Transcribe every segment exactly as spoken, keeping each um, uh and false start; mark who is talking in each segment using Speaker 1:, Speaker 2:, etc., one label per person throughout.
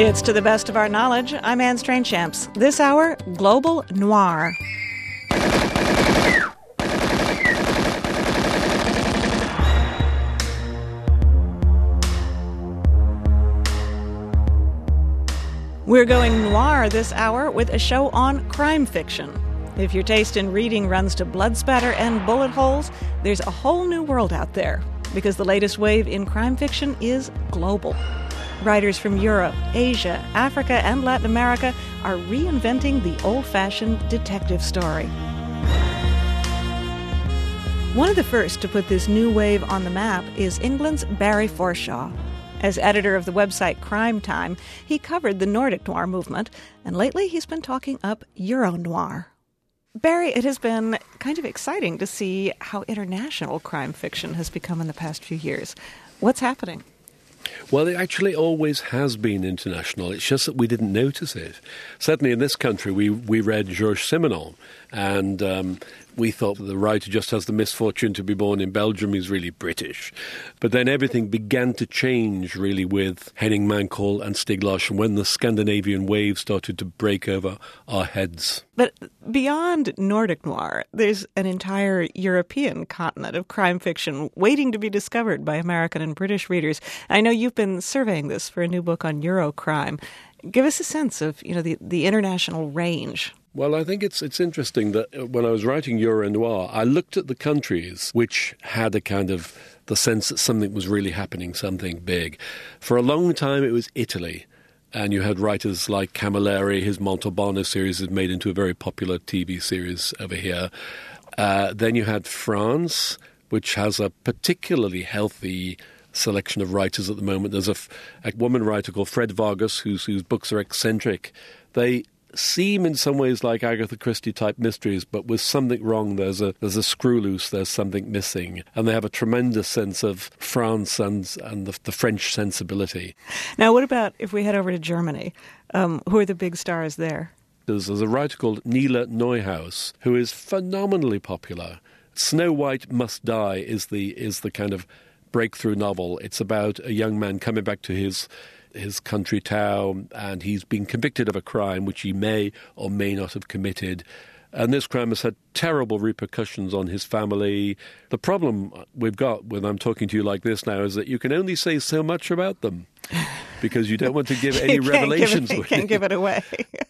Speaker 1: It's To the Best of Our Knowledge. I'm Anne Strainchamps. This hour, Global Noir. We're going noir this hour with a show on crime fiction. If your taste in reading runs to blood spatter and bullet holes, there's a whole new world out there, because the latest wave in crime fiction is global. Writers from Europe, Asia, Africa, and Latin America are reinventing the old-fashioned detective story. One of the first to put this new wave on the map is England's Barry Forshaw. As editor of the website Crime Time, he covered the Nordic noir movement, and lately he's been talking up Euro-noir. Barry, it has been kind of exciting to see how international crime fiction has become in the past few years. What's happening?
Speaker 2: Well, it actually always has been international. It's just that we didn't notice it. Certainly in this country, we, we read Georges Simenon, and um, we thought that the writer just has the misfortune to be born in Belgium. He's really British. But then everything began to change, really, with Henning Mankell and Stieg Larsson when the Scandinavian wave started to break over our heads.
Speaker 1: But beyond Nordic noir, there's an entire European continent of crime fiction waiting to be discovered by American and British readers. I know you've been surveying this for a new book on Eurocrime. Give us a sense of, you know, the, the international range.
Speaker 2: Well, I think it's it's interesting that when I was writing Euro-noir, I looked at the countries which had a kind of the sense that something was really happening, something big. For a long time, it was Italy. And you had writers like Camilleri. His Montalbano series is made into a very popular T V series over here. Uh, then you had France, which has a particularly healthy selection of writers at the moment. There's a, a woman writer called Fred Vargas, whose, whose books are eccentric. They seem in some ways like Agatha Christie-type mysteries, but with something wrong. There's a there's a screw loose, there's something missing. And they have a tremendous sense of France and, and the, the French sensibility.
Speaker 1: Now, what about if we head over to Germany? Um, who are the big stars there?
Speaker 2: There's, there's a writer called Nele Neuhaus, who is phenomenally popular. Snow White Must Die is the is the kind of breakthrough novel. It's about a young man coming back to his his country town, and he's been convicted of a crime which he may or may not have committed. And this crime has had terrible repercussions on his family. The problem we've got when I'm talking to you like this now is that you can only say so much about them because you don't want to give any revelations.
Speaker 1: Give it, you can't give it away.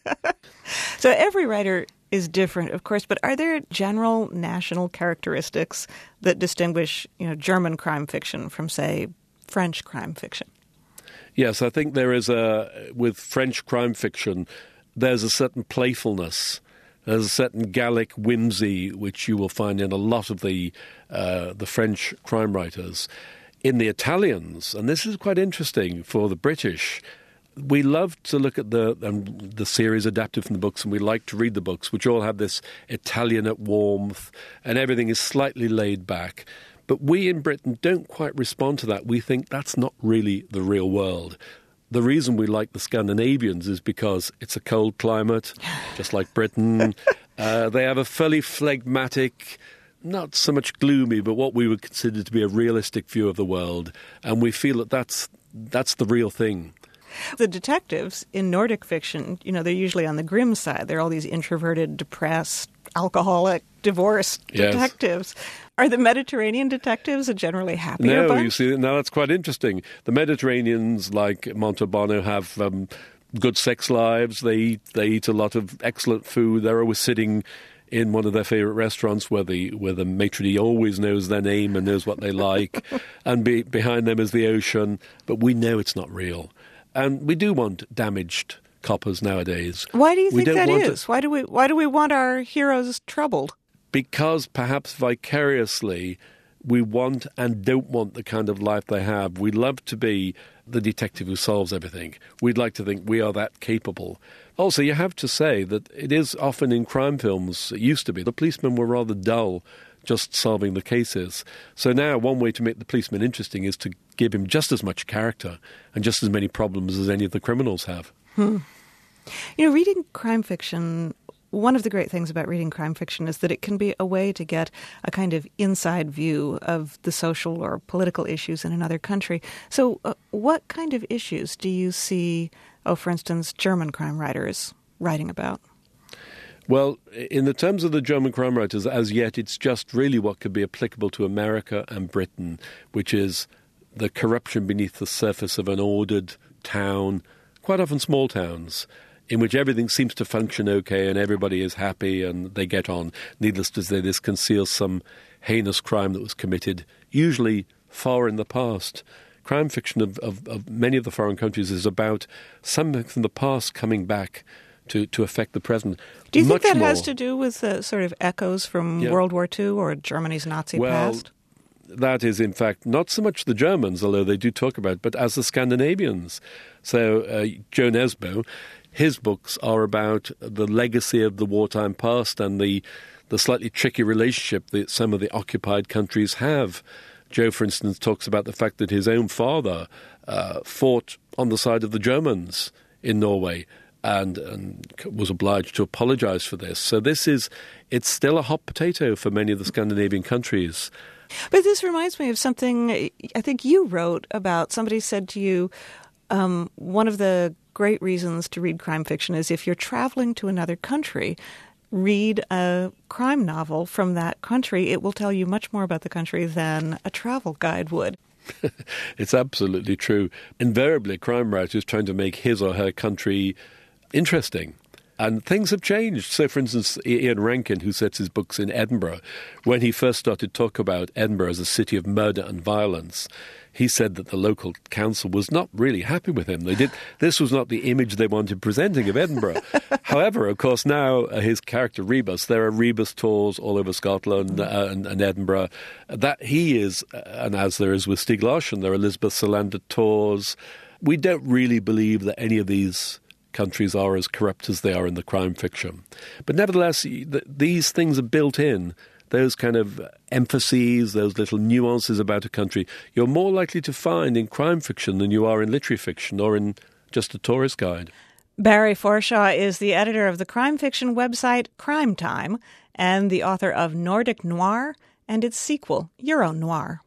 Speaker 1: So every writer is different, of course, but are there general national characteristics that distinguish, you know, German crime fiction from, say, French crime fiction?
Speaker 2: Yes, I think there is a, with French crime fiction, there's a certain playfulness, there's a certain Gallic whimsy, which you will find in a lot of the uh, the French crime writers. In the Italians, and this is quite interesting for the British, we love to look at the um, the series adapted from the books, and we like to read the books, which all have this Italianate warmth, and everything is slightly laid back. But we in Britain don't quite respond to that. We think that's not really the real world. The reason we like the Scandinavians is because it's a cold climate, just like Britain. Uh, they have a fairly phlegmatic, not so much gloomy, but what we would consider to be a realistic view of the world. And we feel that that's, that's the real thing.
Speaker 1: The detectives in Nordic fiction, you know, they're usually on the grim side. They're all these introverted, depressed, alcoholic, divorced
Speaker 2: yes.
Speaker 1: detectives. Are the Mediterranean detectives a generally happier
Speaker 2: No,
Speaker 1: bunch?
Speaker 2: you see, now that's quite interesting. The Mediterraneans, like Montalbano, have um, good sex lives. They eat, they eat a lot of excellent food. They're always sitting in one of their favourite restaurants where the where the maitre d' always knows their name and knows what they like. And be, behind them is the ocean. But we know it's not real. And we do want damaged coppers nowadays.
Speaker 1: Why do you
Speaker 2: we
Speaker 1: think that is?
Speaker 2: To...
Speaker 1: Why do we why do we want our heroes troubled?
Speaker 2: Because perhaps vicariously we want and don't want the kind of life they have. We love to be the detective who solves everything. We'd like to think we are that capable. Also, you have to say that it is often in crime films, it used to be, the policemen were rather dull just solving the cases. So now one way to make the policeman interesting is to give him just as much character and just as many problems as any of the criminals have.
Speaker 1: Hmm. You know, reading crime fiction, one of the great things about reading crime fiction is that it can be a way to get a kind of inside view of the social or political issues in another country. So uh, what kind of issues do you see oh, for instance, German crime writers writing about?
Speaker 2: Well, in the terms of the German crime writers, as yet, it's just really what could be applicable to America and Britain, which is the corruption beneath the surface of an ordered town, quite often small towns, in which everything seems to function okay and everybody is happy and they get on. Needless to say, this conceals some heinous crime that was committed, usually far in the past. Crime fiction of, of, of many of the foreign countries is about something from the past coming back to, to affect the present.
Speaker 1: Do you
Speaker 2: Much
Speaker 1: think that
Speaker 2: more.
Speaker 1: has to do with uh, sort of echoes from
Speaker 2: Yeah.
Speaker 1: World War Two or Germany's Nazi
Speaker 2: well,
Speaker 1: past?
Speaker 2: That is, in fact, not so much the Germans, although they do talk about it, but as the Scandinavians. So uh, Joe Nesbo, his books are about the legacy of the wartime past and the, the slightly tricky relationship that some of the occupied countries have. Joe, for instance, talks about the fact that his own father uh, fought on the side of the Germans in Norway and, and was obliged to apologize for this. So this is, it's still a hot potato for many of the Scandinavian countries.
Speaker 1: But this reminds me of something I think you wrote about. Somebody said to you, um, one of the great reasons to read crime fiction is if you're traveling to another country, read a crime novel from that country. It will tell you much more about the country than a travel guide would.
Speaker 2: It's absolutely true. Invariably, a crime writer is trying to make his or her country interesting. And things have changed. So, for instance, Ian Rankin, who sets his books in Edinburgh, when he first started to talk about Edinburgh as a city of murder and violence, he said that the local council was not really happy with him. They did. This was not the image they wanted presenting of Edinburgh. However, of course, now uh, his character Rebus, there are Rebus tours all over Scotland uh, and, and Edinburgh. That he is, uh, and as there is with Stieg Larsson, there are Elizabeth Salander tours. We don't really believe that any of these countries are as corrupt as they are in the crime fiction. But nevertheless, th- these things are built in. Those kind of emphases, those little nuances about a country, you're more likely to find in crime fiction than you are in literary fiction or in just a tourist guide.
Speaker 1: Barry Forshaw is the editor of the crime fiction website Crime Time and the author of Nordic Noir and its sequel, Euro Noir.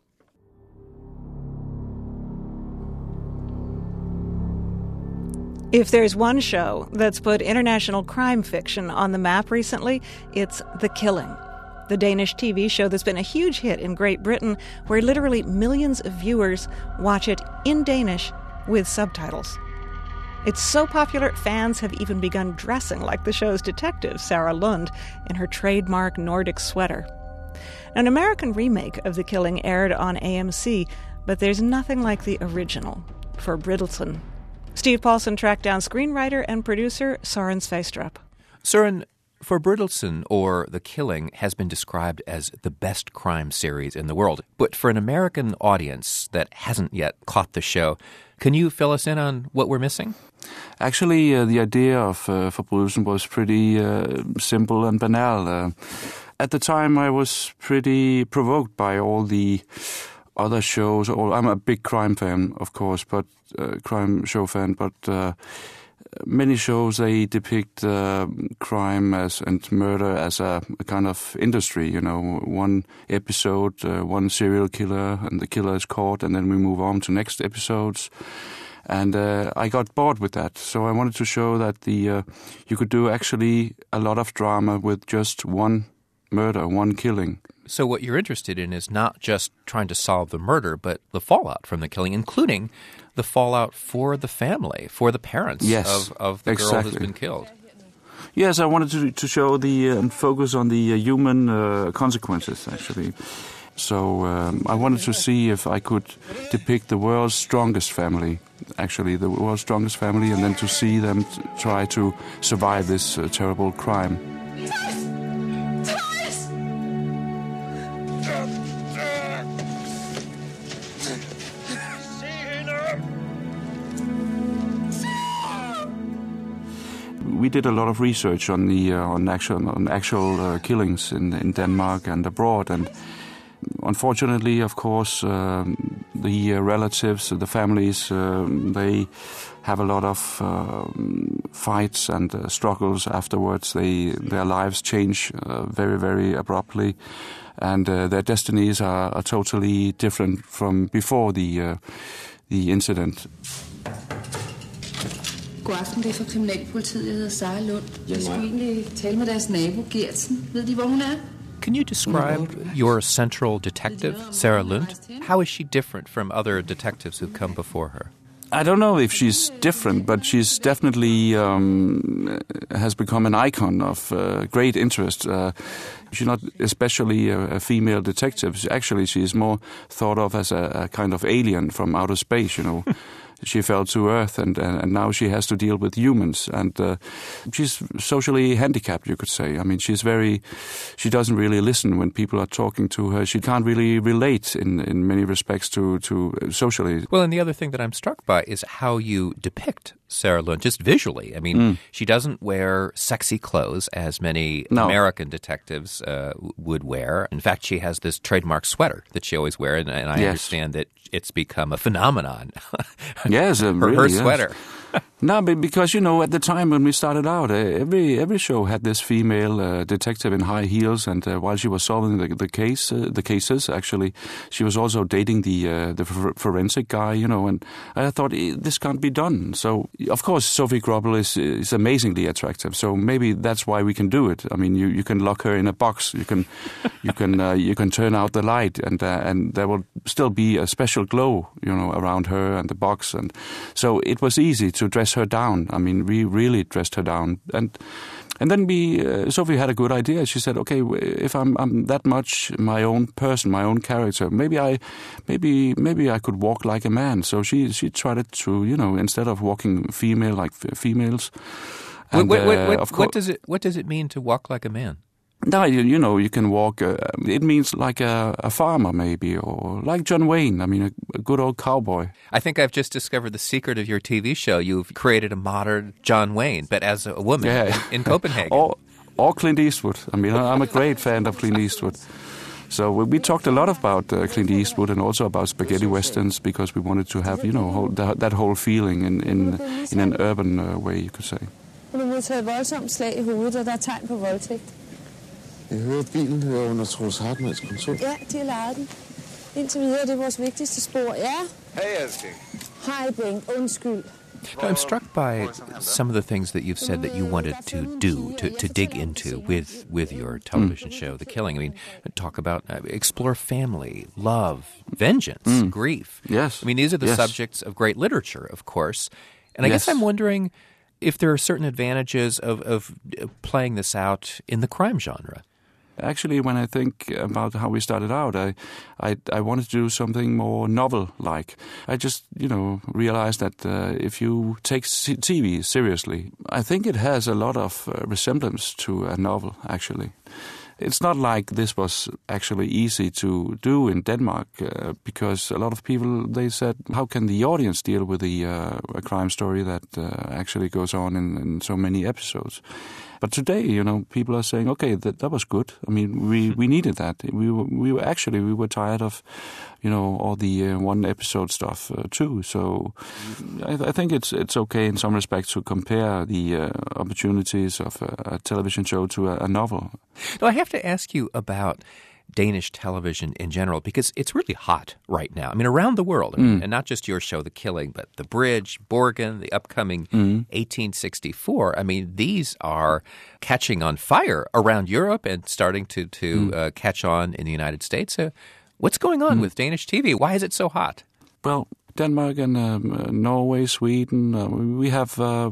Speaker 1: If there's one show that's put international crime fiction on the map recently, it's The Killing, the Danish T V show that's been a huge hit in Great Britain, where literally millions of viewers watch it in Danish with subtitles. It's so popular, fans have even begun dressing like the show's detective, Sarah Lund, in her trademark Nordic sweater. An American remake of The Killing aired on A M C, but there's nothing like the original for Bridalton. Steve Paulson tracked down screenwriter and producer Søren Sveistrup.
Speaker 3: Søren, For Bridalton, or The Killing, has been described as the best crime series in the world. But for an American audience that hasn't yet caught the show, can you fill us in on what we're missing?
Speaker 4: Actually, uh, the idea of uh, Forbrydelsen was pretty uh, simple and banal. Uh, at the time, I was pretty provoked by all the other shows. I'm a big crime fan, of course, but uh, crime show fan, but uh, many shows, they depict uh, crime as and murder as a, a kind of industry. You know, one episode, uh, one serial killer, and the killer is caught, and then we move on to next episodes. And uh, I got bored with that, so I wanted to show that the uh, you could do actually a lot of drama with just one murder, one killing.
Speaker 3: So what you're interested in is not just trying to solve the murder, but the fallout from the killing, including the fallout for the family, for the parents
Speaker 4: yes,
Speaker 3: of, of the
Speaker 4: exactly.
Speaker 3: girl who's been killed.
Speaker 4: Yes, I wanted to to show the uh, and focus on the uh, human uh, consequences, actually. So um, I wanted to see if I could depict the world's strongest family, actually the world's strongest family, and then to see them t- try to survive this uh, terrible crime. We did a lot of research on the uh, on actual on actual uh, killings in in Denmark and abroad, and unfortunately, of course, um, the uh, relatives, the families, uh, they have a lot of uh, fights and uh, struggles afterwards. They their lives change uh, very very abruptly, and uh, their destinies are, are totally different from before the uh, the incident.
Speaker 5: God aften, det er fra Kriminalpolitiet. Jeg hedder Sara Lund. Jeg skulle egentlig tale med deres nabo, Gertsen. Ved de, hvor hun er?
Speaker 3: Can you describe your central detective, Sarah Lund? How is she different from other detectives who've come before her?
Speaker 4: I don't know if she's different, but she's definitely um, has become an icon of uh, great interest. Uh, she's not especially a, a female detective. Actually, she is more thought of as a, a kind of alien from outer space, you know. She fell to Earth, and, and and now she has to deal with humans. And uh, she's socially handicapped, you could say. I mean, she's very. She doesn't really listen when people are talking to her. She can't really relate in, in many respects to to uh, socially.
Speaker 3: Well, and the other thing that I'm struck by is how you depict Sarah Lund, just visually. I mean, mm. she doesn't wear sexy clothes as many no. American detectives uh, would wear. In fact, she has this trademark sweater that she always wears, and, and I yes. understand that it's become a phenomenon.
Speaker 4: Yes, uh,
Speaker 3: her,
Speaker 4: really,
Speaker 3: her
Speaker 4: yes.
Speaker 3: sweater.
Speaker 4: No, but because, you know, at the time when we started out, uh, every every show had this female uh, detective in high heels, and uh, while she was solving the, the case, uh, the cases, actually, she was also dating the uh, the forensic guy, you know, and I thought, this can't be done. So, of course, Sophie Grobbel is, is amazingly attractive, so maybe that's why we can do it. I mean, you, you can lock her in a box, you can you can uh, you can turn out the light, and uh, and there will still be a special glow, you know, around her and the box, and so it was easy to dress her down. I mean, we really dressed her down, and and then we uh, Sophie had a good idea. She said, "Okay, if I'm I'm that much my own person, my own character, maybe I maybe maybe I could walk like a man." So she she tried it to, you know, instead of walking female like f- females.
Speaker 3: And, wait, wait, wait, wait, uh, of course, what does it what does it mean to walk like a man?
Speaker 4: No, you, you know, you can walk, uh, it means like a, a farmer maybe, or like John Wayne, I mean, a, a good old cowboy.
Speaker 3: I think I've just discovered the secret of your T V show. You've created a modern John Wayne, but as a woman yeah. in, in Copenhagen.
Speaker 4: or, or Clint Eastwood. I mean, I'm a great fan of Clint Eastwood. So we talked a lot about uh, Clint Eastwood and also about spaghetti westerns, because we wanted to have, you know, whole, that, that whole feeling in, in, in an urban uh, way, you could say.
Speaker 6: Hun har modtaget voldsomt slag i hovedet, og der er tegn på voldtægt.
Speaker 7: Jeg hører, at bilen hører under Troels Hartmanns kontor.
Speaker 6: Ja, de har lejet den. Indtil videre, det er vores vigtigste spor. Ja.
Speaker 7: Hej, Elske.
Speaker 6: Hej, Bengt. Undskyld.
Speaker 3: No, I'm struck by some of the things that you've said that you wanted to do, to, to dig into with, with your television mm. show, The Killing. I mean, talk about, uh, explore family, love, vengeance, mm. grief.
Speaker 4: Yes.
Speaker 3: I mean, these are the
Speaker 4: yes.
Speaker 3: subjects of great literature, of course. And I
Speaker 4: yes.
Speaker 3: guess I'm wondering if there are certain advantages of, of playing this out in the crime genre.
Speaker 4: Actually, when I think about how we started out, I, I, I wanted to do something more novel-like. I just, you know, realized that uh, if you take C- T V seriously, I think it has a lot of uh, resemblance to a novel, actually. It's not like this was actually easy to do in Denmark, uh, because a lot of people, they said, how can the audience deal with the, uh, a crime story that uh, actually goes on in, in so many episodes? But today, you know, people are saying, okay, that that was good. I mean, we, we needed that. We were, we were actually, we were tired of, you know, all the uh, one episode stuff uh, too. So I, I think it's it's okay in some respects to compare the uh, opportunities of a, a television show to a, a novel.
Speaker 3: Now, I have to ask you about Danish television in general, because it's really hot right now. I mean, around the world, I mean, mm. and not just your show, The Killing, but The Bridge, Borgen, the upcoming mm. eighteen sixty-four. I mean, these are catching on fire around Europe and starting to, to mm. uh, catch on in the United States. Uh, what's going on mm. with Danish T V? Why is it so hot?
Speaker 4: Well, Denmark and um, uh, Norway, Sweden, uh, we have... Uh,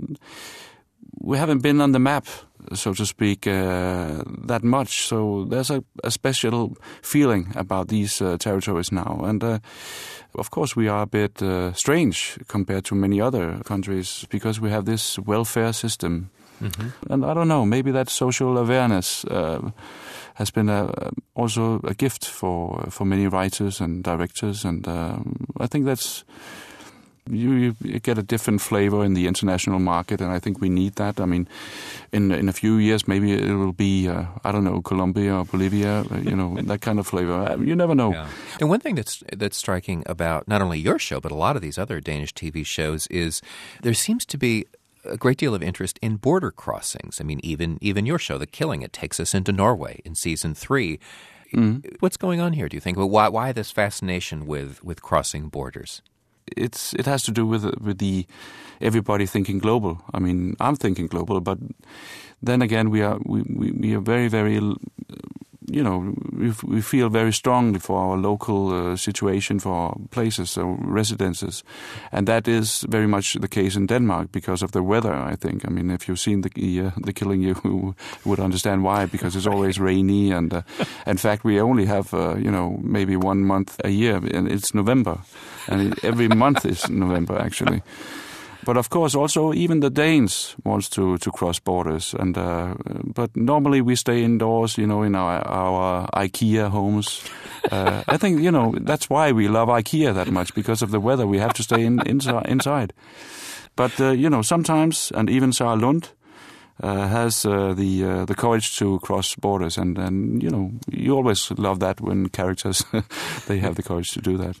Speaker 4: we haven't been on the map, so to speak, uh, that much. So there's a, a special feeling about these uh, territories now. And uh, of course we are a bit uh, strange compared to many other countries, because we have this welfare system. Mm-hmm. And I don't know, maybe that social awareness uh, has been a, also a gift for, for many writers and directors. And um, I think that's... You, you get a different flavor in the international market, and I think we need that. I mean, in in a few years, maybe it will be, uh, I don't know, Colombia or Bolivia, you know, that kind of flavor. You never know.
Speaker 3: Yeah. And one thing that's that's striking about not only your show, but a lot of these other Danish T V shows is there seems to be a great deal of interest in border crossings. I mean, even even your show, The Killing, it takes us into Norway in season three. Mm. What's going on here, do you think? Well, why why this fascination with, with crossing borders?
Speaker 4: it's it has to do with with the everybody thinking global. I mean, I'm thinking global, but then again, we are we, we, we are very very, you know, we, we feel very strongly for our local uh, situation, for our places, so residences, and that is very much the case in Denmark because of the weather. I think. I mean, if you've seen the uh, the Killing, you would understand why, because it's always rainy, and uh, in fact, we only have uh, you know maybe one month a year, and it's November, and every month is November actually. But of course, also even the Danes wants to, to cross borders, and uh, but normally we stay indoors, you know, in our our IKEA homes. Uh, I think you know that's why we love IKEA that much, because of the weather. We have to stay in, inside. inside. But uh, you know, sometimes, and even Sarah Lund uh, has uh, the uh, the courage to cross borders, and and you know, you always love that when characters they have the courage to do that.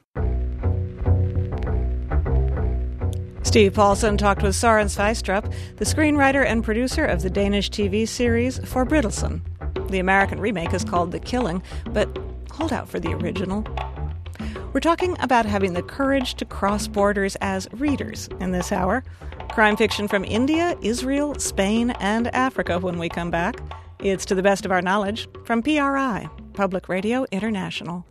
Speaker 1: Steve Paulson talked with Søren Sveistrup, the screenwriter and producer of the Danish T V series Forbrydelsen. The American remake is called The Killing, but hold out for the original. We're talking about having the courage to cross borders as readers in this hour. Crime fiction from India, Israel, Spain, and Africa when we come back. It's To the Best of Our Knowledge from P R I, Public Radio International.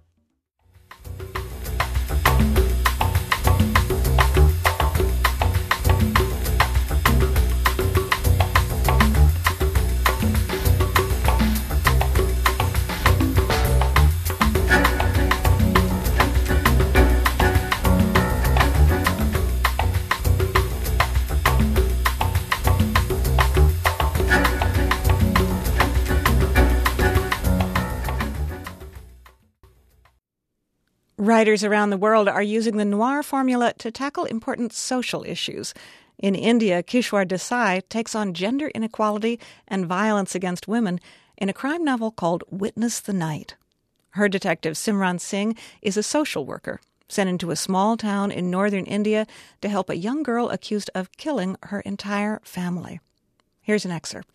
Speaker 1: Writers around the world are using the noir formula to tackle important social issues. In India, Kishwar Desai takes on gender inequality and violence against women in a crime novel called Witness the Night. Her detective, Simran Singh, is a social worker sent into a small town in northern India to help a young girl accused of killing her entire family. Here's an excerpt.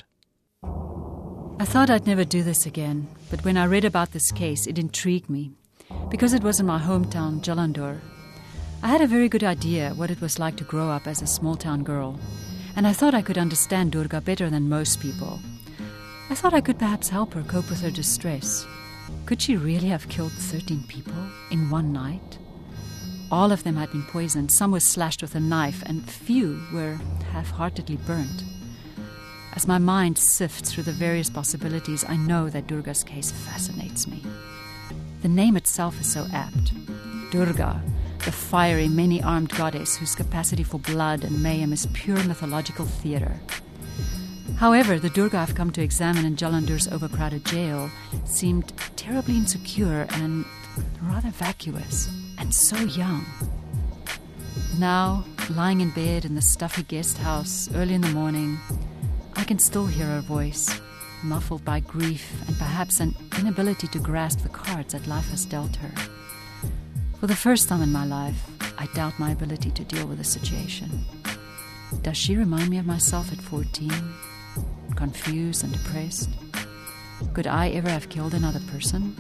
Speaker 8: I thought I'd never do this again, but when I read about this case, it intrigued me. Because it was in my hometown, Jalandhar. I had a very good idea what it was like to grow up as a small-town girl, and I thought I could understand Durga better than most people. I thought I could perhaps help her cope with her distress. Could she really have killed thirteen people in one night? All of them had been poisoned, some were slashed with a knife, and few were half-heartedly burnt. As my mind sifts through the various possibilities, I know that Durga's case fascinates me. The name itself is so apt. Durga, the fiery, many-armed goddess whose capacity for blood and mayhem is pure mythological theater. However, the Durga I've come to examine in Jalandhar's overcrowded jail seemed terribly insecure and rather vacuous, and so young. Now, lying in bed in the stuffy guest house early in the morning, I can still hear her voice, muffled by grief and perhaps an inability to grasp the cards that life has dealt her. For the first time in my life, I doubt my ability to deal with the situation. Does she remind me of myself at fourteen, confused and depressed? Could I ever have killed another person?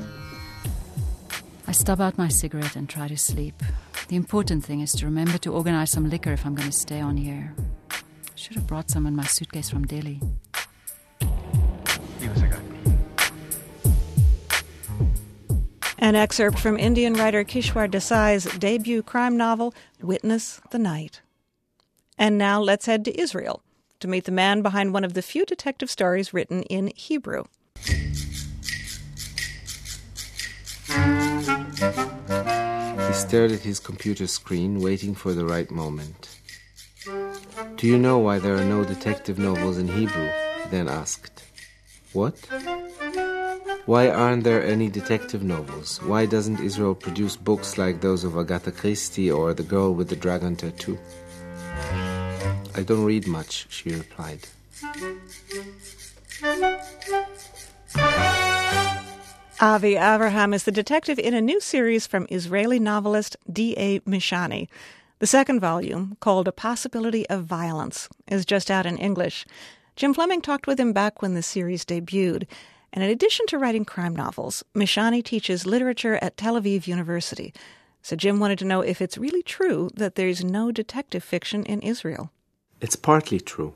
Speaker 8: I stub out my cigarette and try to sleep. The important thing is to remember to organize some liquor if I'm going to stay on here. Should have brought some in my suitcase from Delhi.
Speaker 1: An excerpt from Indian writer Kishwar Desai's debut crime novel, Witness the Night. And now let's head to Israel to meet the man behind one of the few detective stories written in Hebrew.
Speaker 7: He stared at his computer screen, waiting for the right moment. "Do you know why there are no detective novels in Hebrew?" he then asked. "What? Why aren't there any detective novels? Why doesn't Israel produce books like those of Agatha Christie or The Girl with the Dragon Tattoo?" "I don't read much," she replied.
Speaker 1: Avi Avraham is the detective in a new series from Israeli novelist D A Mishani. The second volume, called A Possibility of Violence, is just out in English. Jim Fleming talked with him back when the series debuted. And in addition to writing crime novels, Mishani teaches literature at Tel Aviv University. So Jim wanted to know if it's really true that there's no detective fiction in Israel.
Speaker 7: It's partly true.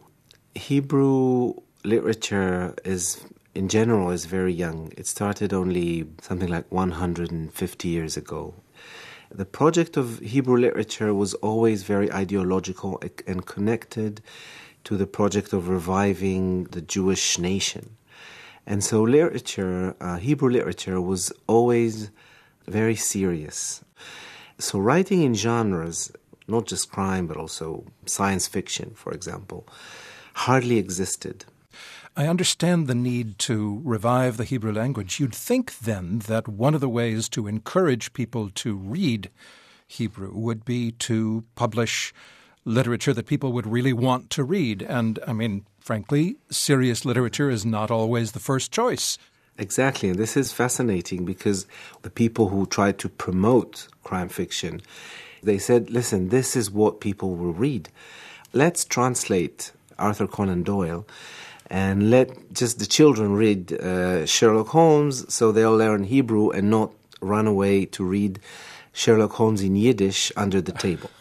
Speaker 7: Hebrew literature is, in general, is very young. It started only something like one hundred fifty years ago. The project of Hebrew literature was always very ideological and connected to the project of reviving the Jewish nation. And so literature, uh, Hebrew literature was always very serious. So writing in genres, not just crime, but also science fiction, for example, hardly existed.
Speaker 9: I understand the need to revive the Hebrew language. You'd think then that one of the ways to encourage people to read Hebrew would be to publish literature that people would really want to read. And, I mean, frankly, serious literature is not always the first choice.
Speaker 7: Exactly, and this is fascinating because the people who tried to promote crime fiction, they said, listen, this is what people will read. Let's translate Arthur Conan Doyle and let just the children read uh, Sherlock Holmes so they'll learn Hebrew and not run away to read Sherlock Holmes in Yiddish under the table.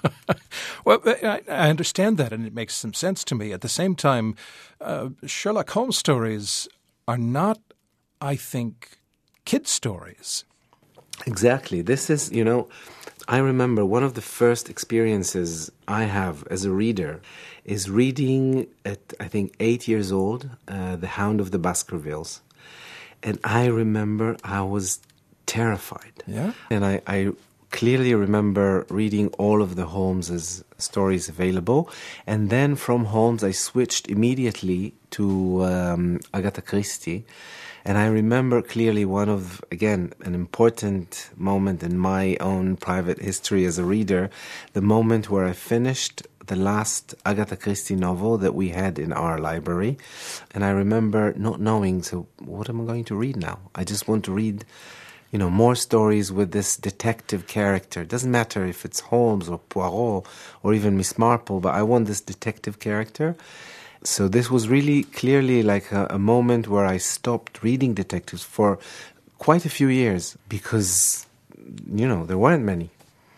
Speaker 9: Well, I, I understand that, and it makes some sense to me. At the same time, uh, Sherlock Holmes stories are not, I think, kid stories.
Speaker 7: Exactly. This is, you know, I remember one of the first experiences I have as a reader is reading at, I think, eight years old, uh, The Hound of the Baskervilles. And I remember I was terrified.
Speaker 9: Yeah?
Speaker 7: And I, I clearly remember reading all of the Holmes' stories available. And then from Holmes, I switched immediately to um, Agatha Christie. And I remember clearly one of, again, an important moment in my own private history as a reader, the moment where I finished the last Agatha Christie novel that we had in our library. And I remember not knowing, so what am I going to read now? I just want to read, you know, more stories with this detective character. It doesn't matter if it's Holmes or Poirot or even Miss Marple, but I want this detective character. So this was really clearly like a, a moment where I stopped reading detectives for quite a few years because, you know, there weren't many.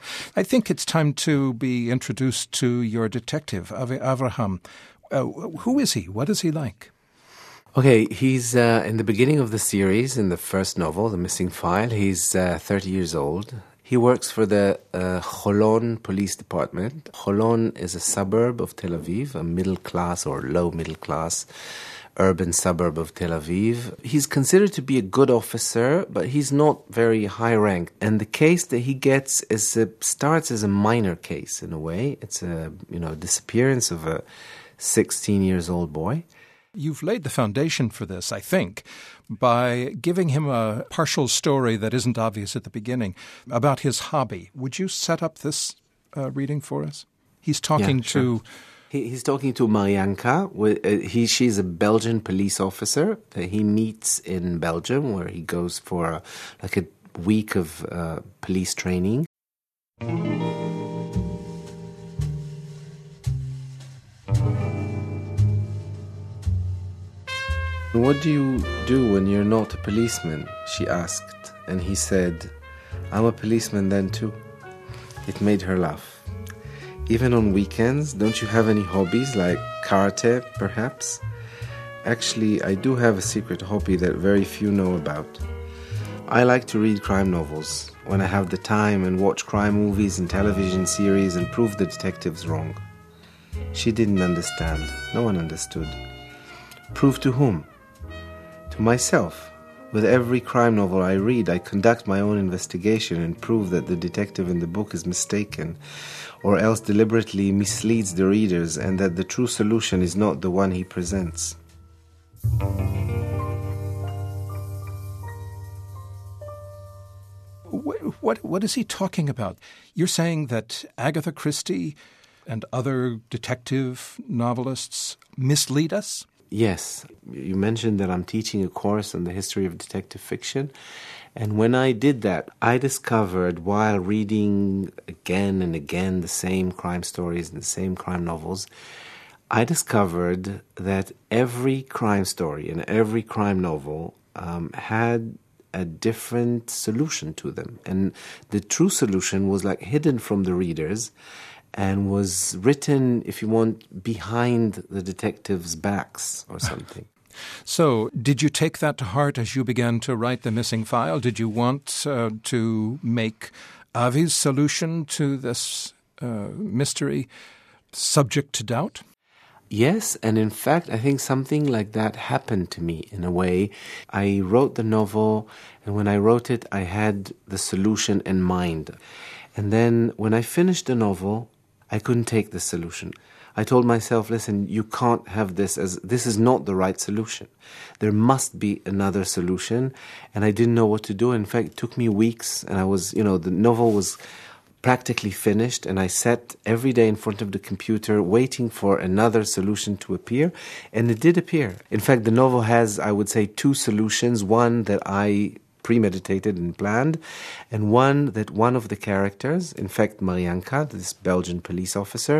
Speaker 9: I think it's time to be introduced to your detective, Avi Avraham. Uh, who is he? What is he like?
Speaker 7: Okay, he's uh, in the beginning of the series, in the first novel, The Missing File, he's uh, thirty years old. He works for the uh, Holon Police Department. Holon is a suburb of Tel Aviv, a middle-class or low-middle-class urban suburb of Tel Aviv. He's considered to be a good officer, but he's not very high-ranked. And the case that he gets is a, starts as a minor case, in a way. It's a you know disappearance of a sixteen years old boy.
Speaker 9: You've laid the foundation for this, I think, by giving him a partial story that isn't obvious at the beginning about his hobby. Would you set up this uh, reading for us? He's talking yeah, sure. to...
Speaker 7: He, he's talking to Marianka. Uh, he, she's a Belgian police officer that he meets in Belgium, where he goes for a, like a week of uh, police training. What do you do when you're not a policeman? She asked. And he said, I'm a policeman then too. It made her laugh. Even on weekends, don't you have any hobbies like karate, perhaps? Actually, I do have a secret hobby that very few know about. I like to read crime novels when I have the time and watch crime movies and television series and prove the detectives wrong. She didn't understand. No one understood. Prove to whom? To myself. With every crime novel I read, I conduct my own investigation and prove that the detective in the book is mistaken, or else deliberately misleads the readers, and that the true solution is not the one he presents.
Speaker 9: What, what, what is he talking about? You're saying that Agatha Christie and other detective novelists mislead us?
Speaker 7: Yes. You mentioned that I'm teaching a course on the history of detective fiction. And when I did that, I discovered while reading again and again the same crime stories and the same crime novels, I discovered that every crime story and every crime novel um, had a different solution to them. And the true solution was like hidden from the readers and was written, if you want, behind the detectives' backs or something.
Speaker 9: So, did you take that to heart as you began to write The Missing File? Did you want uh, to make Avi's solution to this uh, mystery subject to doubt?
Speaker 7: Yes, and in fact, I think something like that happened to me in a way. I wrote the novel, and when I wrote it, I had the solution in mind. And then when I finished the novel, I couldn't take the solution. I told myself, listen, you can't have this as, this is not the right solution. There must be another solution. And I didn't know what to do. In fact, it took me weeks, and I was, you know, the novel was practically finished, and I sat every day in front of the computer waiting for another solution to appear, and it did appear. In fact, the novel has, I would say, two solutions, one that I premeditated and planned, and one that one of the characters, in fact, Marianka, this Belgian police officer,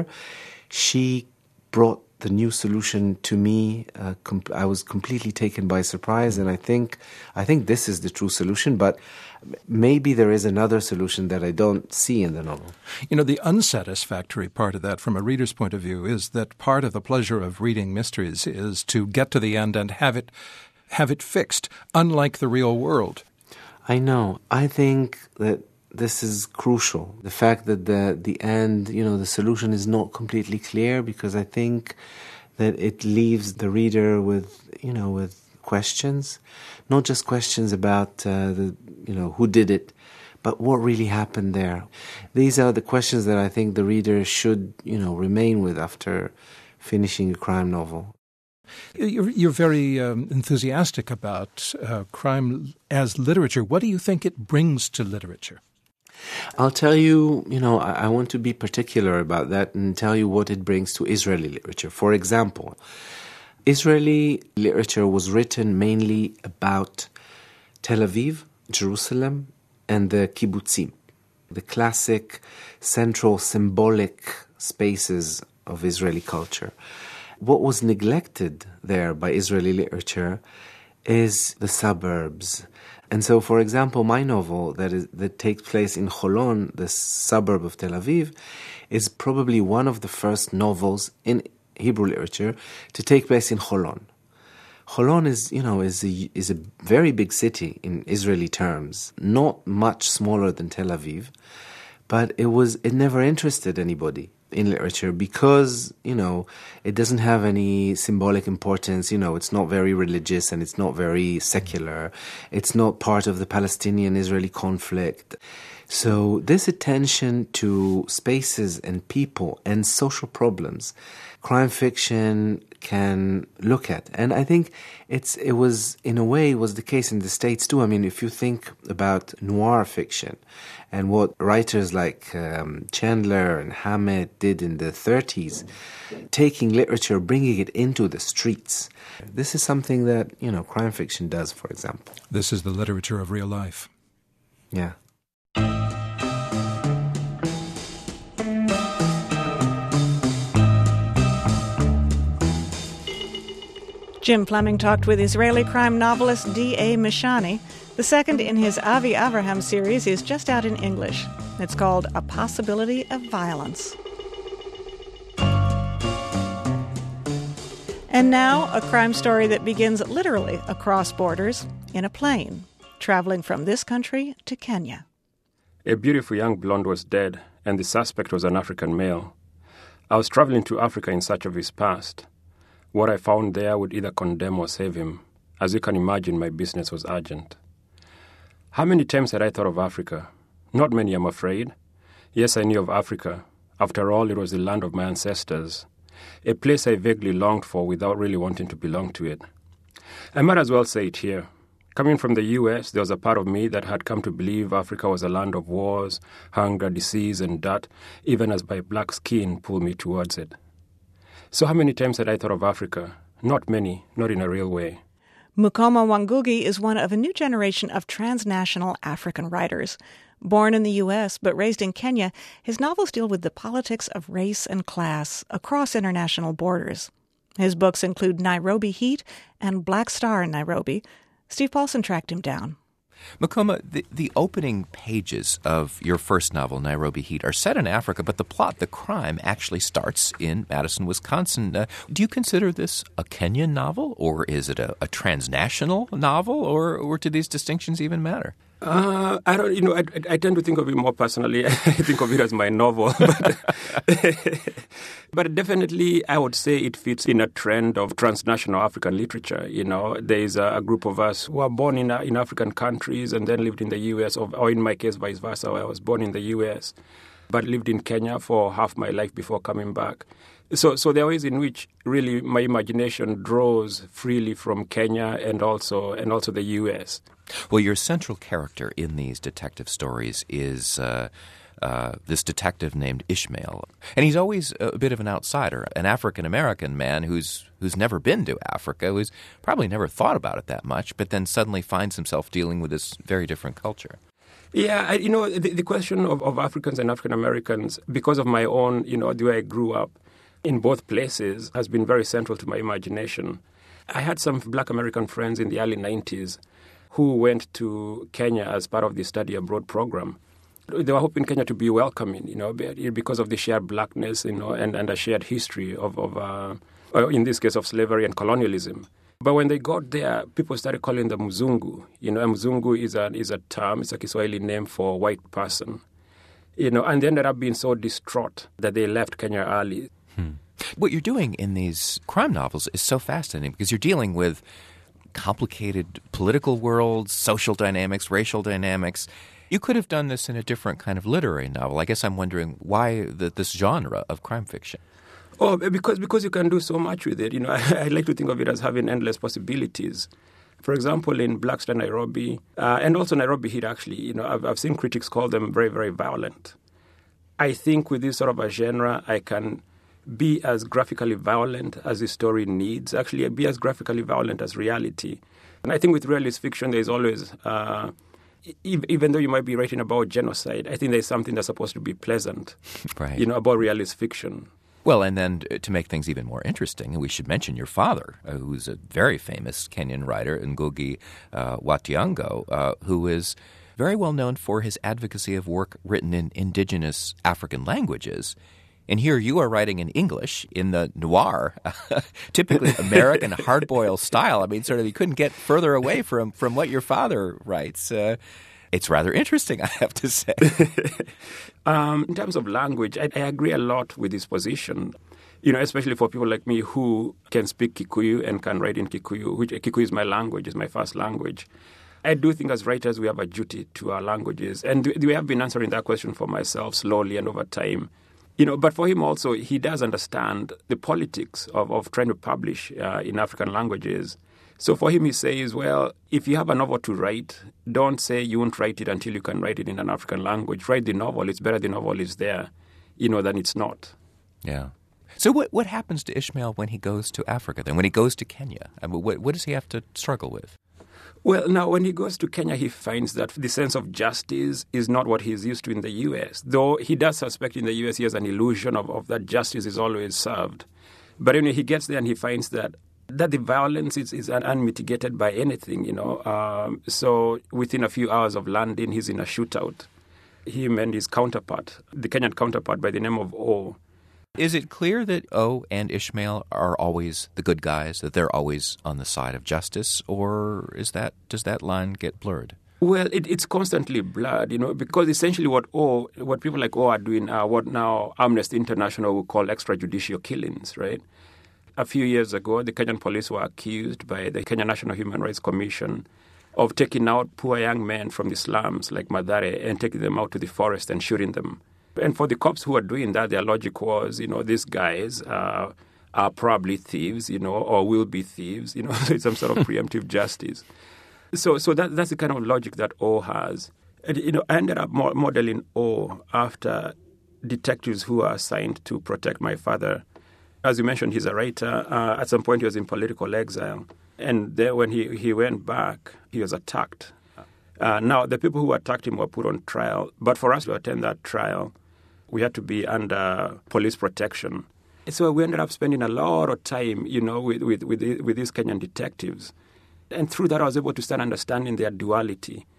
Speaker 7: she brought the new solution to me. Uh, comp- I was completely taken by surprise, and I think I think this is the true solution, but maybe there is another solution that I don't see in the novel.
Speaker 9: You know, the unsatisfactory part of that from a reader's point of view is that part of the pleasure of reading mysteries is to get to the end and have it have it fixed, unlike the real world.
Speaker 7: I know. I think that this is crucial. The fact that the the end, you know, the solution is not completely clear, because I think that it leaves the reader with, you know, with questions, not just questions about uh, the, you know, who did it, but what really happened there. These are the questions that I think the reader should, you know, remain with after finishing a crime novel.
Speaker 9: You're, you're very um, enthusiastic about uh, crime as literature. What do you think it brings to literature?
Speaker 7: I'll tell you, you know, I, I want to be particular about that and tell you what it brings to Israeli literature. For example, Israeli literature was written mainly about Tel Aviv, Jerusalem, and the kibbutzim, the classic central symbolic spaces of Israeli culture. What was neglected there by Israeli literature is the suburbs. And so, for example, my novel that is that takes place in Holon, the suburb of Tel Aviv, is probably one of the first novels in Hebrew literature to take place in Holon. Holon is, you know, is a, is a very big city in Israeli terms, not much smaller than Tel Aviv, but it was it never interested anybody in literature because, you know, it doesn't have any symbolic importance. You know, it's not very religious and it's not very secular. It's not part of the Palestinian-Israeli conflict. So this attention to spaces and people and social problems, crime fiction can look at. And I think it's it was, in a way, was the case in the States too. I mean, if you think about noir fiction and what writers like um, Chandler and Hammett did in the thirties, taking literature, bringing it into the streets. This is something that, you know, crime fiction does, for example.
Speaker 9: This is the literature of real life.
Speaker 7: Yeah.
Speaker 1: Jim Fleming talked with Israeli crime novelist D A Mishani. The second in his Avi Avraham series is just out in English. It's called A Possibility of Violence. And now, a crime story that begins literally across borders in a plane, traveling from this country to Kenya.
Speaker 10: A beautiful young blonde was dead, and the suspect was an African male. I was traveling to Africa in search of his past. What I found there would either condemn or save him. As you can imagine, my business was urgent. How many times had I thought of Africa? Not many, I'm afraid. Yes, I knew of Africa. After all, it was the land of my ancestors, a place I vaguely longed for without really wanting to belong to it. I might as well say it here. Coming from the U S, there was a part of me that had come to believe Africa was a land of wars, hunger, disease, and dirt, even as my black skin pulled me towards it. So how many times had I thought of Africa? Not many, not in a real way.
Speaker 1: Mukoma Wangugi is one of a new generation of transnational African writers. Born in the U S but raised in Kenya, his novels deal with the politics of race and class across international borders. His books include Nairobi Heat and Black Star in Nairobi. Steve Paulson tracked him down.
Speaker 3: Makoma, the, the opening pages of your first novel, Nairobi Heat, are set in Africa, but the plot, the crime, actually starts in Madison, Wisconsin. Uh, do you consider this a Kenyan novel, or is it a, a transnational novel, or, or do these distinctions even matter?
Speaker 10: Uh, I don't, you know, I, I tend to think of it more personally. I think of it as my novel. But, but definitely, I would say it fits in a trend of transnational African literature. You know, there is a, a group of us who are born in, in African countries and then lived in the U S, or, or in my case, vice versa, where I was born in the U S, but lived in Kenya for half my life before coming back. So, so there are ways in which really my imagination draws freely from Kenya and also and also the U S.
Speaker 3: Well, your central character in these detective stories is uh, uh, this detective named Ishmael, and he's always a bit of an outsider, an African-American man who's who's never been to Africa, who's probably never thought about it that much, but then suddenly finds himself dealing with this very different culture.
Speaker 10: Yeah, I, you know, the, the question of, of Africans and African-Americans, because of my own, you know, the way I grew up in both places, has been very central to my imagination. I had some Black American friends in the early nineties who went to Kenya as part of the study abroad program. They were hoping Kenya to be welcoming, you know, because of the shared blackness, you know, and, and a shared history of, of uh, in this case, of slavery and colonialism. But when they got there, people started calling them Mzungu. You know, Mzungu is a, is a term, it's a Kiswahili name for a white person. You know, and they ended up being so distraught that they left Kenya early.
Speaker 3: Hmm. What you're doing in these crime novels is so fascinating because you're dealing with complicated political worlds, social dynamics, racial dynamics. You could have done this in a different kind of literary novel. I guess I'm wondering why the, this genre of crime fiction.
Speaker 10: Oh, because because you can do so much with it. You know, I, I like to think of it as having endless possibilities. For example, in Black Star Nairobi, uh, and also Nairobi Heat, actually, you know, I've, I've seen critics call them very, very violent. I think with this sort of a genre, I can be as graphically violent as the story needs, actually be as graphically violent as reality. And I think with realist fiction, there's always, uh, e- even though you might be writing about genocide, I think there's something that's supposed to be pleasant,
Speaker 3: right.
Speaker 10: you know, about realist fiction.
Speaker 3: Well, and then to make things even more interesting, we should mention your father, uh, who's a very famous Kenyan writer, Ngugi uh, wa Thiong'o, uh, who is very well known for his advocacy of work written in indigenous African languages. And here you are writing in English in the noir, typically American hard-boiled style. I mean, sort of you couldn't get further away from, from what your father writes. Uh, it's rather interesting, I have to say.
Speaker 10: um, in terms of language, I, I agree a lot with this position, you know, especially for people like me who can speak Kikuyu and can write in Kikuyu, which Kikuyu is my language, is my first language. I do think as writers we have a duty to our languages. And we have been answering that question for myself slowly and over time. You know, but for him also, he does understand the politics of, of trying to publish uh, in African languages. So for him, he says, well, if you have a novel to write, don't say you won't write it until you can write it in an African language. Write the novel. It's better the novel is there, you know, than it's not.
Speaker 3: Yeah. So what what happens to Ishmael when he goes to Africa then, when he goes to Kenya? I mean, what, what does he have to struggle with?
Speaker 10: Well, now, when he goes to Kenya, he finds that the sense of justice is not what he's used to in the U S, though he does suspect in the U S he has an illusion of, of that justice is always served. But anyway, he gets there and he finds that that the violence is, is unmitigated by anything, you know. Um, so within a few hours of landing, he's in a shootout. Him and his counterpart, the Kenyan counterpart by the name of O.
Speaker 3: Is it clear that O and Ishmael are always the good guys, that they're always on the side of justice, or is that does that line get blurred?
Speaker 10: Well, it, it's constantly blurred, you know, because essentially what O, what people like O are doing are what now Amnesty International would call extrajudicial killings, right? A few years ago, the Kenyan police were accused by the Kenya National Human Rights Commission of taking out poor young men from the slums like Mathare and taking them out to the forest and shooting them. And for the cops who are doing that, their logic was, you know, these guys uh, are probably thieves, you know, or will be thieves, you know, so it's some sort of preemptive justice. So so that that's the kind of logic that O has. And, you know, I ended up mo- modeling O after detectives who are assigned to protect my father. As you mentioned, he's a writer. Uh, at some point, he was in political exile. And then when he, he went back, he was attacked. Uh, now, the people who attacked him were put on trial. But for us to attend that trial, we had to be under police protection. So we ended up spending a lot of time, you know, with, with, with, with these Kenyan detectives. And through that, I was able to start understanding their duality.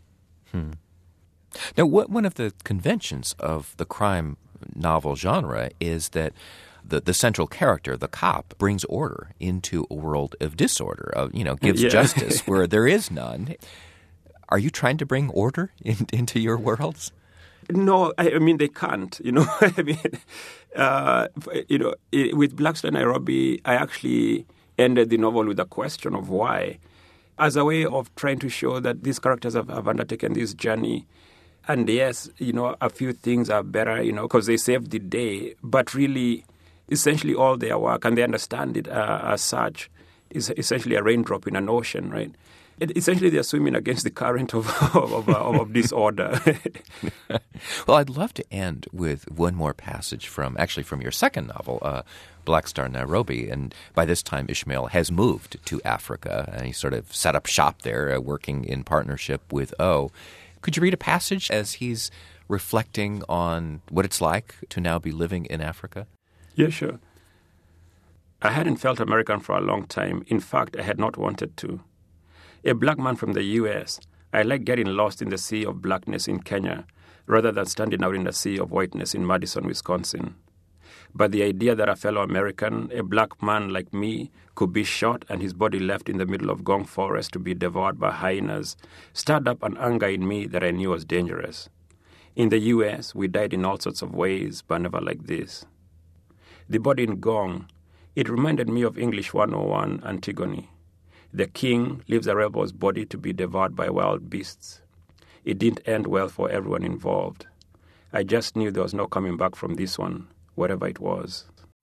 Speaker 3: Hmm. Now, what, one of the conventions of the crime novel genre is that the, the central character, the cop, brings order into a world of disorder, of, you know, gives
Speaker 10: yeah.
Speaker 3: justice where there is none. Are you trying to bring order in, into your worlds?
Speaker 10: No, I, I mean, they can't, you know. I mean, uh, you know, with Black Star Nairobi, I actually ended the novel with a question of why, as a way of trying to show that these characters have, have undertaken this journey. And yes, you know, a few things are better, you know, because they saved the day, but really, essentially all their work, and they understand it uh, as such, is essentially a raindrop in an ocean, right? It, essentially, they're swimming against the current of of, of, of disorder.
Speaker 3: Well, I'd love to end with one more passage from, actually from your second novel, uh, Black Star Nairobi. And by this time, Ishmael has moved to Africa, and he sort of set up shop there, uh, working in partnership with O. Could you read a passage as he's reflecting on what it's like to now be living in Africa?
Speaker 10: Yeah, sure. I hadn't felt American for a long time. In fact, I had not wanted to. A black man from the U S, I like getting lost in the sea of blackness in Kenya rather than standing out in the sea of whiteness in Madison, Wisconsin. But the idea that a fellow American, a black man like me, could be shot and his body left in the middle of Gong Forest to be devoured by hyenas stirred up an anger in me that I knew was dangerous. In the U S, we died in all sorts of ways, but never like this. The body in Gong, it reminded me of English one oh one, Antigone. The king leaves a rebel's body to be devoured by wild beasts. It didn't end well for everyone involved. I just knew there was no coming back from this one, whatever it was.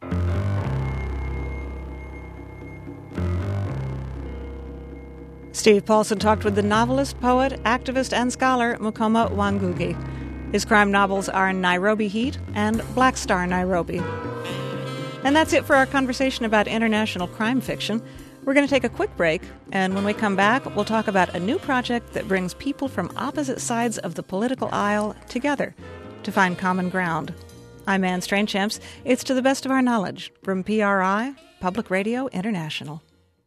Speaker 1: Steve Paulson talked with the novelist, poet, activist, and scholar Mukoma Wangugi. His crime novels are Nairobi Heat and Black Star Nairobi. And that's it for our conversation about international crime fiction. We're going to take a quick break, and when we come back, we'll talk about a new project that brings people from opposite sides of the political aisle together to find common ground. I'm Anne Strainchamps. It's To the Best of Our Knowledge from P R I, Public Radio International.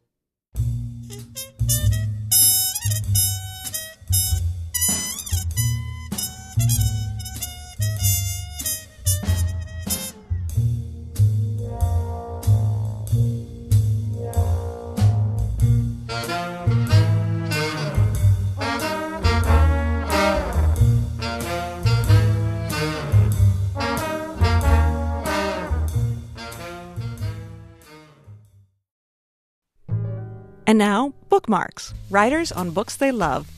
Speaker 1: And now, bookmarks. Writers on books they love.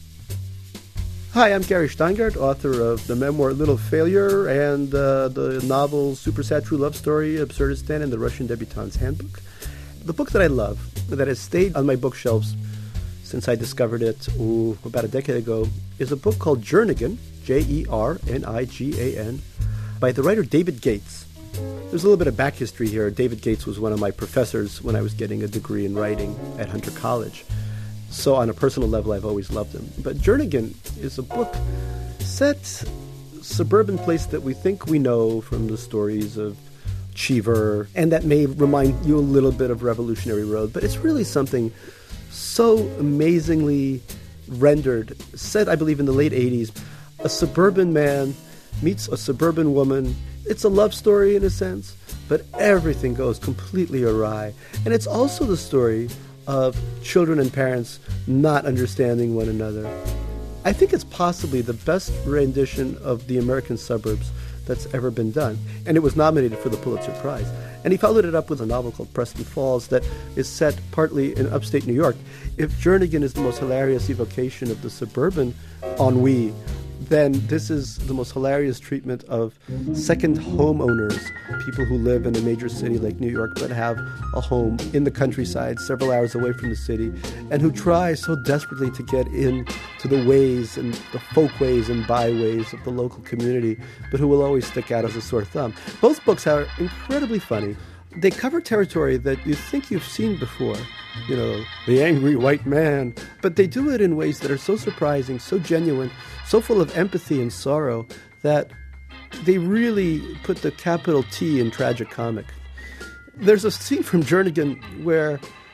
Speaker 11: Hi, I'm Gary Steingart, author of the memoir Little Failure and uh, the novel Super Sad True Love Story, Absurdistan, and the Russian Debutante's Handbook. The book that I love, that has stayed on my bookshelves since I discovered it ooh, about a decade ago, is a book called Jernigan, J E R N I G A N, by the writer David Gates. There's a little bit of back history here. David Gates was one of my professors when I was getting a degree in writing at Hunter College. So on a personal level, I've always loved him. But Jernigan is a book set suburban place that we think we know from the stories of Cheever, and that may remind you a little bit of Revolutionary Road, but it's really something so amazingly rendered, set, I believe, in the late eighties. A suburban man meets a suburban woman. It's a love story in a sense, but everything goes completely awry. And it's also the story of children and parents not understanding one another. I think it's possibly the best rendition of the American suburbs that's ever been done. And it was nominated for the Pulitzer Prize. And he followed it up with a novel called Preston Falls that is set partly in upstate New York. If Jernigan is the most hilarious evocation of the suburban ennui, then this is the most hilarious treatment of second homeowners, people who live in a major city like New York but have a home in the countryside several hours away from the city, and who try so desperately to get into the ways and the folkways and byways of the local community, but who will always stick out as a sore thumb. Both books are incredibly funny. They cover territory that you think you've seen before, you know, the angry white man, but they do it in ways that are so surprising, so genuine, so full of empathy and sorrow that they really put the capital T in tragicomic. There's a scene from Jernigan where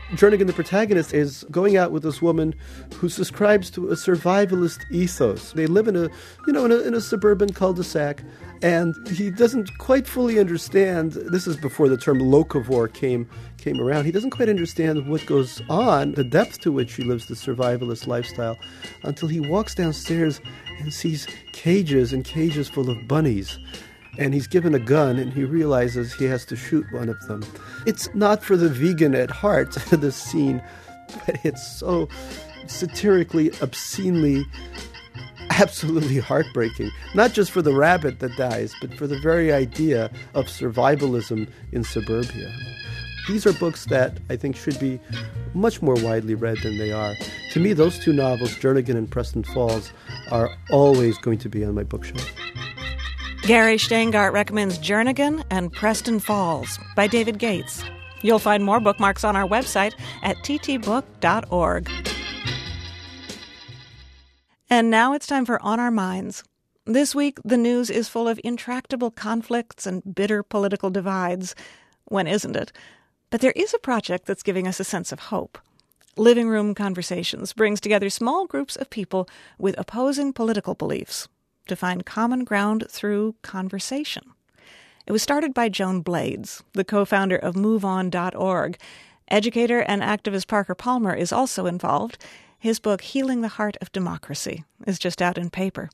Speaker 11: Jernigan, the protagonist, is going out with this woman who subscribes to a survivalist ethos. They live in a, you know, in a, in a suburban cul-de-sac, and he doesn't quite fully understand. This is before the term locavore came came around. He doesn't quite understand what goes on, the depth to which he lives the survivalist lifestyle, until he walks downstairs and sees cages and cages full of bunnies. And he's given a gun, and he realizes he has to shoot one of them. It's not for the vegan at heart, this scene, but it's so satirically, obscenely, absolutely heartbreaking. Not just for the rabbit that dies, but for the very idea of survivalism in suburbia. These are books that I think should be much more widely read than they are. To me, those two novels, Jernigan and Preston Falls, are always going to be on my bookshelf.
Speaker 1: Gary Shteyngart recommends Jernigan and Preston Falls by David Gates. You'll find more bookmarks on our website at t t book dot org. And now it's time for On Our Minds. This week, the news is full of intractable conflicts and bitter political divides. When isn't it? But there is a project that's giving us a sense of hope. Living Room Conversations brings together small groups of people with opposing political beliefs to find common ground through conversation. It was started by Joan Blades, the co-founder of move on dot org. Educator and activist Parker Palmer is also involved. His book, Healing the Heart of Democracy, is just out in paper.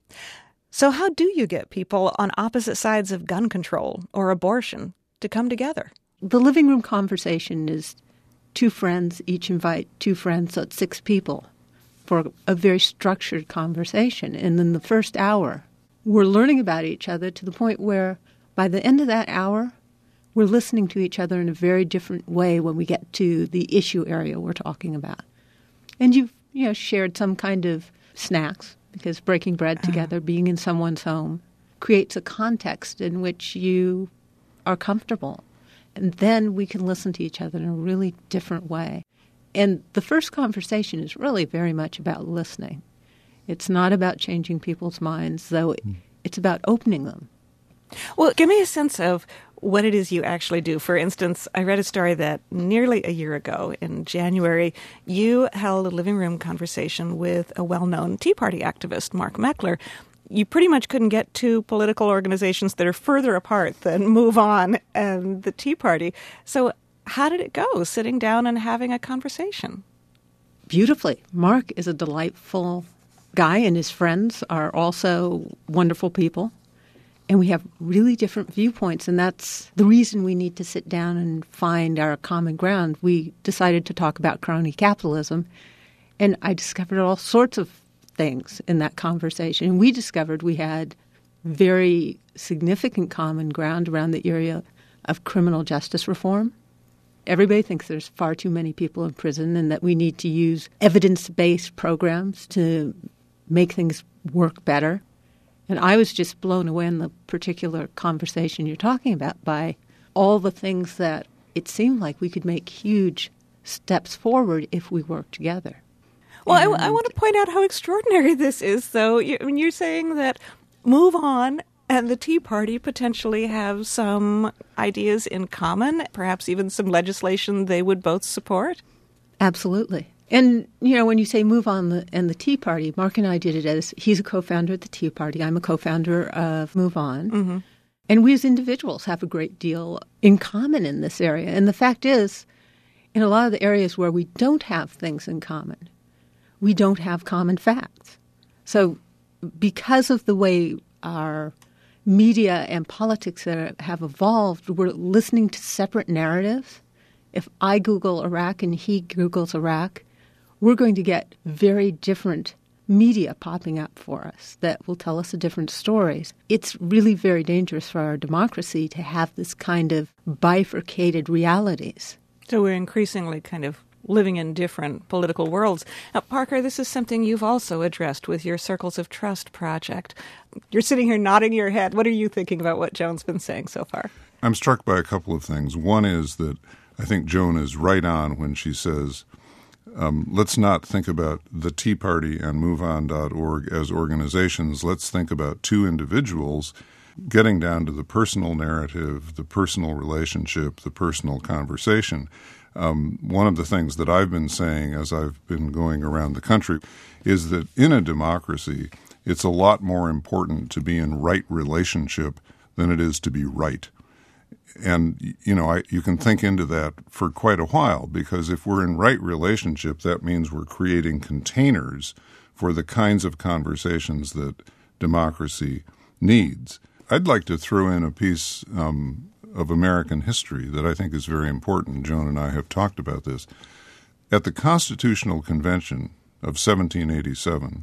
Speaker 1: So how do you get people on opposite sides of gun control or abortion to come together?
Speaker 12: The living room conversation is two friends, each invite two friends, so it's six people, for a very structured conversation. And in the first hour, we're learning about each other to the point where by the end of that hour, we're listening to each other in a very different way when we get to the issue area we're talking about. And you've, you know, shared some kind of snacks, because breaking bread together, uh-huh. being in someone's home, creates a context in which you are comfortable. And then we can listen to each other in a really different way. And the first conversation is really very much about listening. It's not about changing people's minds, though it, it's about opening them.
Speaker 1: Well, give me a sense of what it is you actually do. For instance, I read a story that nearly a year ago in January, you held a living room conversation with a well-known Tea Party activist, Mark Meckler. You pretty much couldn't get two political organizations that are further apart than Move On and the Tea Party. So how did it go, sitting down and having a conversation?
Speaker 12: Beautifully. Mark is a delightful guy, and his friends are also wonderful people. And we have really different viewpoints, and that's the reason we need to sit down and find our common ground. We decided to talk about crony capitalism, and I discovered all sorts of things in that conversation. And we discovered we had very significant common ground around the area of criminal justice reform. Everybody thinks there's far too many people in prison and that we need to use evidence-based programs to make things work better. And I was just blown away in the particular conversation you're talking about by all the things that it seemed like we could make huge steps forward if we work together.
Speaker 1: Well, I, I want to point out how extraordinary this is, though. You, I mean, you're saying that Move On and the Tea Party potentially have some ideas in common, perhaps even some legislation they would both support?
Speaker 12: Absolutely. And, you know, when you say Move On the, and the Tea Party, Mark and I did it as, he's a co-founder of the Tea Party. I'm a co-founder of Move On. Mm-hmm. And we as individuals have a great deal in common in this area. And the fact is, in a lot of the areas where we don't have things in common, we don't have common facts. So because of the way our media and politics have evolved, we're listening to separate narratives. If I Google Iraq and he Googles Iraq, we're going to get very different media popping up for us that will tell us a different stories. It's really very dangerous for our democracy to have this kind of bifurcated realities.
Speaker 1: So we're increasingly kind of living in different political worlds. Now, Parker, this is something you've also addressed with your Circles of Trust project. You're sitting here nodding your head. What are you thinking about what Joan's been saying so far?
Speaker 13: I'm struck by a couple of things. One is that I think Joan is right on when she says, um, let's not think about the Tea Party and move on dot org as organizations. Let's think about two individuals getting down to the personal narrative, the personal relationship, the personal conversation. Um, one of the things that I've been saying as I've been going around the country is that in a democracy, it's a lot more important to be in right relationship than it is to be right. And, you know, I, you can think into that for quite a while, because if we're in right relationship, that means we're creating containers for the kinds of conversations that democracy needs. I'd like to throw in a piece um, of American history that I think is very important. Joan and I have talked about this. At the Constitutional Convention of seventeen eighty-seven,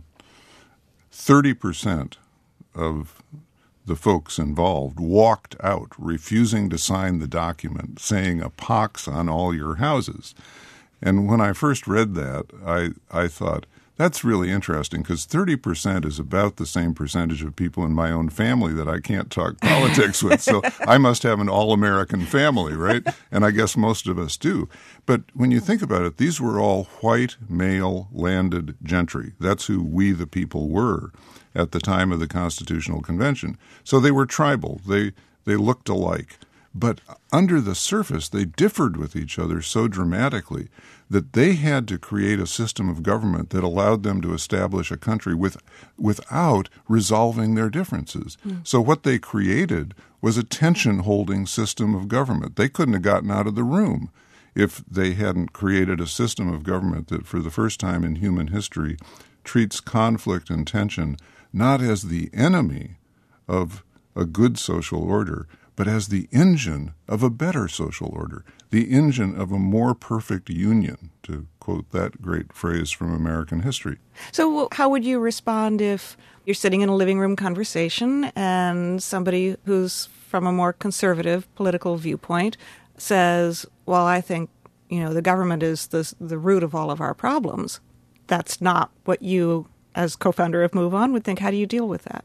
Speaker 13: thirty percent of the folks involved walked out, refusing to sign the document, saying a pox on all your houses. And when I first read that, I, I thought, that's really interesting, because thirty percent is about the same percentage of people in my own family that I can't talk politics with. So I must have an all-American family, right? And I guess most of us do. But when you think about it, these were all white, male, landed gentry. That's who we the people were at the time of the Constitutional Convention. So they were tribal. They they looked alike. But under the surface, they differed with each other so dramatically that they had to create a system of government that allowed them to establish a country with, without resolving their differences. Mm. So what they created was a tension-holding system of government. They couldn't have gotten out of the room if they hadn't created a system of government that, for the first time in human history, treats conflict and tension not as the enemy of a good social order, but as the engine of a better social order, the engine of a more perfect union, to quote that great phrase from American history.
Speaker 1: So how would you respond if you're sitting in a living room conversation and somebody who's from a more conservative political viewpoint says, well, I think, you know, the government is the, the root of all of our problems? That's not what you, as co-founder of Move On, would think. How do you deal with that?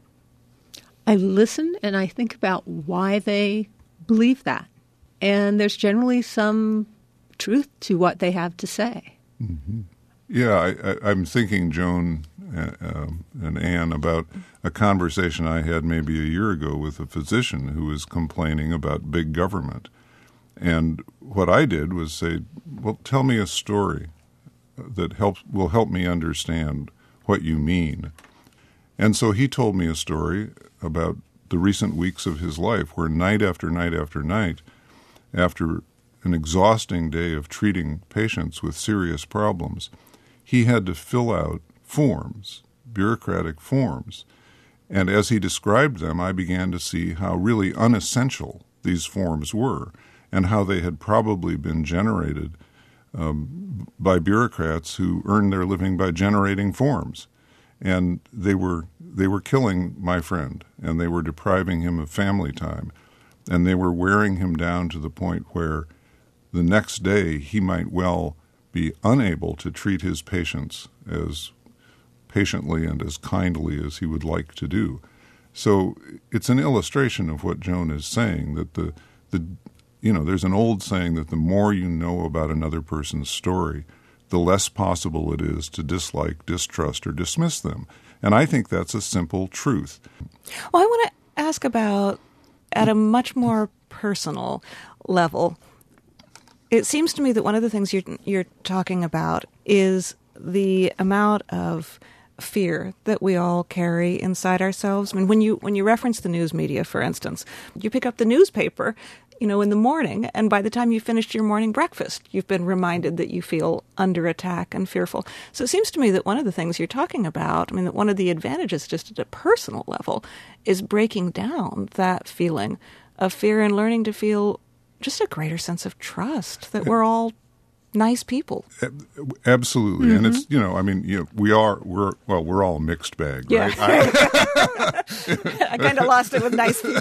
Speaker 12: I listen and I think about why they believe that. And there's generally some truth to what they have to say.
Speaker 13: Mm-hmm. Yeah, I, I, I'm thinking, Joan uh, um, and Anne, about a conversation I had maybe a year ago with a physician who was complaining about big government. And what I did was say, well, tell me a story that helps will help me understand what you mean. And so he told me a story about the recent weeks of his life where night after night after night, after an exhausting day of treating patients with serious problems, he had to fill out forms, bureaucratic forms. And as he described them, I began to see how really unessential these forms were and how they had probably been generated um, by bureaucrats who earned their living by generating forms. And they were they were killing my friend, and they were depriving him of family time, and they were wearing him down to the point where the next day he might well be unable to treat his patients as patiently and as kindly as he would like to do. So it's an illustration of what Joan is saying, that the the you know, there's an old saying that the more you know about another person's story, the less possible it is to dislike, distrust, or dismiss them. And I think that's a simple truth.
Speaker 1: Well, I want to ask about, at a much more personal level, it seems to me that one of the things you're, you're talking about is the amount of fear that we all carry inside ourselves. I mean, when you when you reference the news media, for instance, you pick up the newspaper, you know, in the morning, and by the time you finished your morning breakfast, you've been reminded that you feel under attack and fearful. So it seems to me that one of the things you're talking about, I mean, that one of the advantages just at a personal level is breaking down that feeling of fear and learning to feel just a greater sense of trust that we're all nice people.
Speaker 13: Absolutely. Mm-hmm. And it's, you know, I mean, you know, we are, we're, well, we're all a mixed bag, yeah. right? I,
Speaker 1: I kind of lost it with nice people.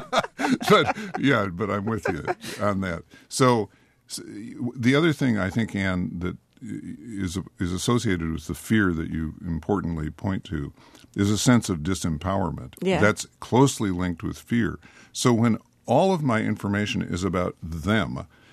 Speaker 13: But, yeah, but I'm with you on that. So, so the other thing I think, Anne, that is is associated with the fear that you importantly point to is a sense of disempowerment.
Speaker 1: Yeah.
Speaker 13: That's closely linked with fear. So when all of my information is about them,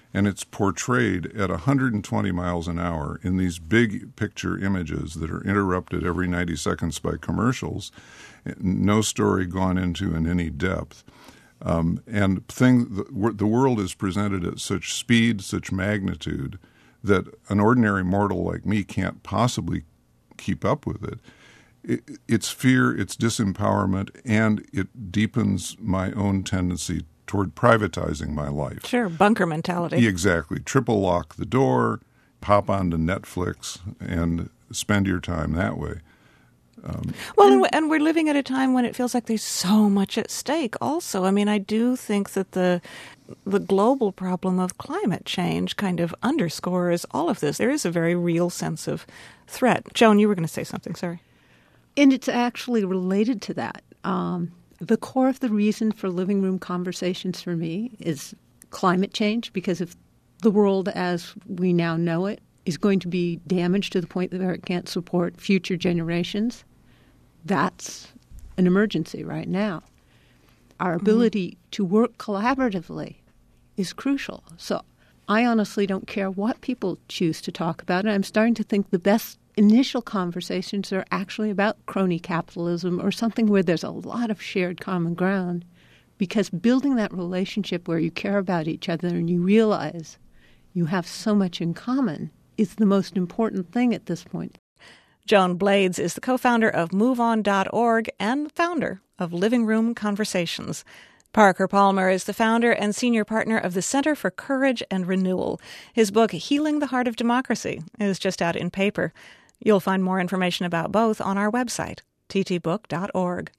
Speaker 13: and it's portrayed at one hundred twenty miles an hour in these big picture images that are interrupted every ninety seconds by commercials, no story gone into in any depth. Um, and thing, the, the world is presented at such speed, such magnitude, that an ordinary mortal like me can't possibly keep up with it. it. It's fear, it's disempowerment, and it deepens my own tendency toward privatizing my life.
Speaker 1: Sure, bunker mentality.
Speaker 13: Exactly. Triple lock the door, pop onto Netflix, and spend your time that way. Um,
Speaker 1: well, and, and we're living at a time when it feels like there's so much at stake also. I mean, I do think that the the global problem of climate change kind of underscores all of this. There is a very real sense of threat. Joan, you were going to say something, sorry.
Speaker 12: And it's actually related to that. Um, the core of the reason for living room conversations for me is climate change, because if the world as we now know it is going to be damaged to the point that it can't support future generations, that's an emergency right now. Our ability mm-hmm. to work collaboratively is crucial. So I honestly don't care what people choose to talk about. And I'm starting to think the best initial conversations are actually about crony capitalism or something where there's a lot of shared common ground, because building that relationship where you care about each other and you realize you have so much in common is the most important thing at this point.
Speaker 1: Joan Blades is the co-founder of move on dot org and founder of Living Room Conversations. Parker Palmer is the founder and senior partner of the Center for Courage and Renewal. His book, Healing the Heart of Democracy, is just out in paper. You'll find more information about both on our website, t t book dot org.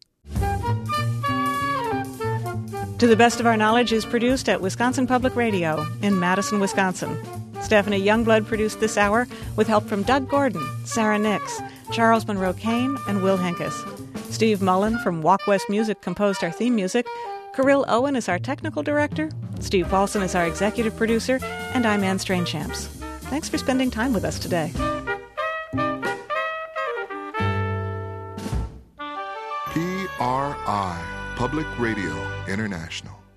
Speaker 1: To the Best of Our Knowledge is produced at Wisconsin Public Radio in Madison, Wisconsin. Stephanie Youngblood produced this hour with help from Doug Gordon, Sarah Nix, Charles Monroe Kane, and Will Henkes. Steve Mullen from Walk West Music composed our theme music. Kirill Owen is our technical director. Steve Paulson is our executive producer. And I'm Anne Strainchamps. Thanks for spending time with us today.
Speaker 14: P R I, Public Radio International.